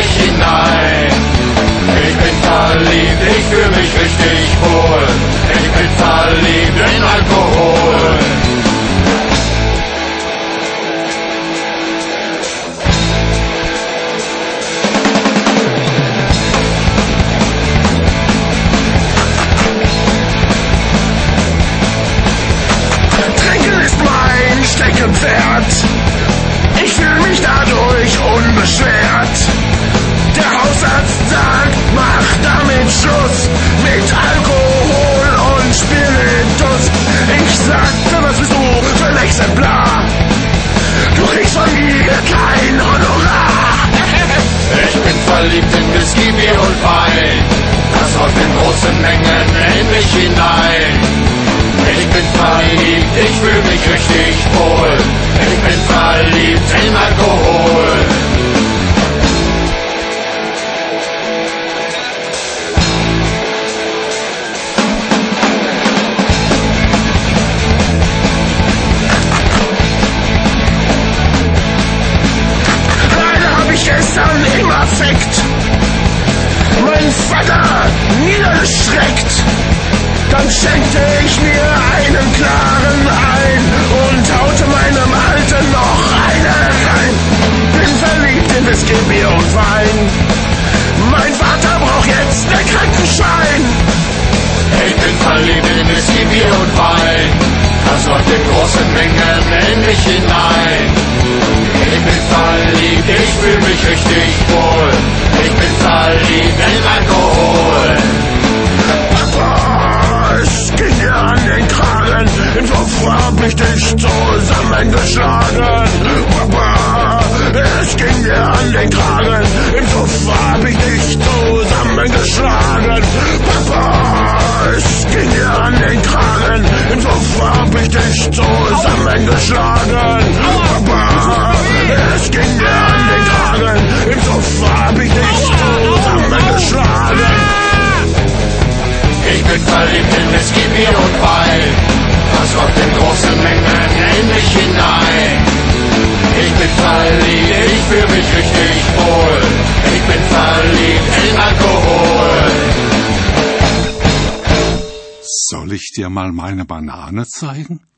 mich hinein. Ich bin verliebt, ich fühle mich richtig wohl. Ich bin verliebt in Alkohol. Trinken ist mein Steckenpferd. Ich fühle mich dadurch unbeschwert. Der Hausarzt sagt, mach damit Schluss mit Alkohol und Spiritus. Ich sagte, was bist du für ein Exemplar? Du kriegst von mir kein Honorar. Ich bin verliebt in Whisky, Bier und Wein. Das läuft in großen Mengen in mich hinein. Ich bin verliebt, ich fühle mich richtig wohl. Ich bin verliebt in Alkohol. Leider hab ich gestern im Affekt meinen Vater niedergestreckt. Dann schenkte ich mir einen klaren ein und haute meinem Alten noch eine rein. Bin verliebt in Whisky, Bier und Wein. Mein Vater braucht jetzt einen Krankenschein. Ich bin verliebt in Whisky, Bier und Wein. Das läuft in großen Mengen in mich hinein. Ich bin verliebt, ich fühle mich richtig wohl. Ich bin verliebt in Alkohol. Papa, es ging dir an den Kragen. Im Suff hab ich dich zusammengeschlagen. Papa, es ging dir an den Kragen. Im Suff hab ich dich zusammengeschlagen. Papa, es ging dir an den Kragen. Im Suff hab ich dich zusammengeschlagen. Papa, es ging dir an den Kragen. Im Suff hab ich dich zusammengeschlagen. Ich bin verliebt in Whisky, Bier und Wein. Das läuft in großen Mengen in mich hinein. Ich bin verliebt, ich fühle mich richtig wohl. Ich bin verliebt in Alkohol. Soll ich dir mal meine Banane zeigen?